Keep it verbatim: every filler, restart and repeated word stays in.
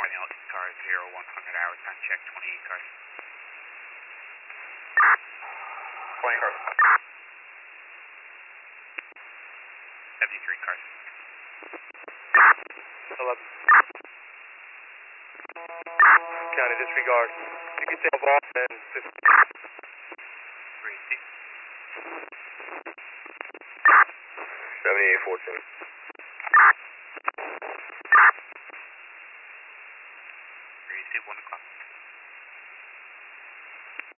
morning, all cars, zero one hundred hours, time check, twenty-eight cars. twenty cars. seventy-three cars. eleven. County disregard. You can take off and fifty. three C. seventy-eight fourteen. three C, one o'clock.